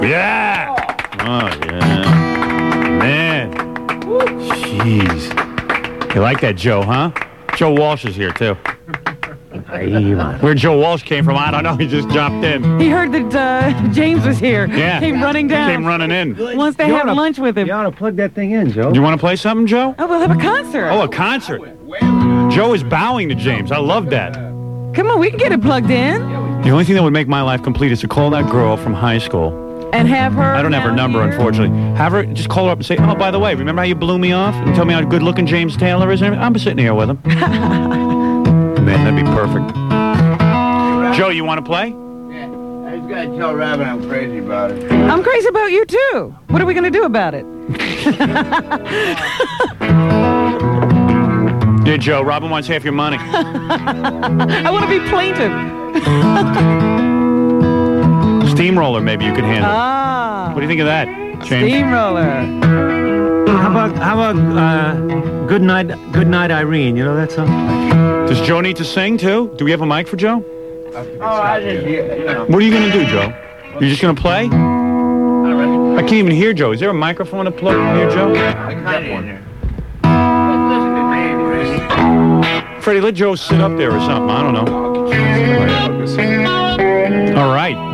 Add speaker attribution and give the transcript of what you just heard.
Speaker 1: Yeah! Oh, yeah. Man. Jeez. You like that, Joe, huh? Joe Walsh is here, too. Where Joe Walsh came from, I don't know. He just jumped in.
Speaker 2: He heard that James was here.
Speaker 1: Yeah.
Speaker 2: Came running down.
Speaker 1: Came running in.
Speaker 2: Wants to have lunch with him.
Speaker 3: You ought to plug that thing in, Joe.
Speaker 1: Do you want to play something, Joe?
Speaker 2: Oh, we'll have a concert.
Speaker 1: Oh, a concert. Joe is bowing to James. I love that.
Speaker 2: Come on, we can get it plugged in.
Speaker 1: The only thing that would make my life complete is to call that girl from high school.
Speaker 2: And have her.
Speaker 1: I don't have her number,
Speaker 2: here.
Speaker 1: unfortunately. Have her, just call her up and say, oh, by the way, remember how you blew me off? And tell me how good-looking James Taylor is? I'm sitting here with him. Man, that'd be perfect. Joe, you want to play?
Speaker 4: Yeah. I just gotta tell Robin I'm crazy about it.
Speaker 2: I'm crazy about you, too. What are we going to do about it?
Speaker 1: Yeah, Joe, Robin wants half your money.
Speaker 2: I want to be plaintive.
Speaker 1: Steamroller, maybe you could handle.
Speaker 2: Ah.
Speaker 1: What do you think of that, James?
Speaker 2: Steamroller.
Speaker 3: How about Good Night, Irene? You know that song?
Speaker 1: Does Joe need to sing, too? Do we have a mic for Joe?
Speaker 4: I just,
Speaker 1: What are you going to do, Joe? You're just going to play? I can't even hear Joe. Is there a microphone to plug in here, Joe?
Speaker 4: I got one.
Speaker 1: Freddie, let Joe sit up there or something. I don't know. All right.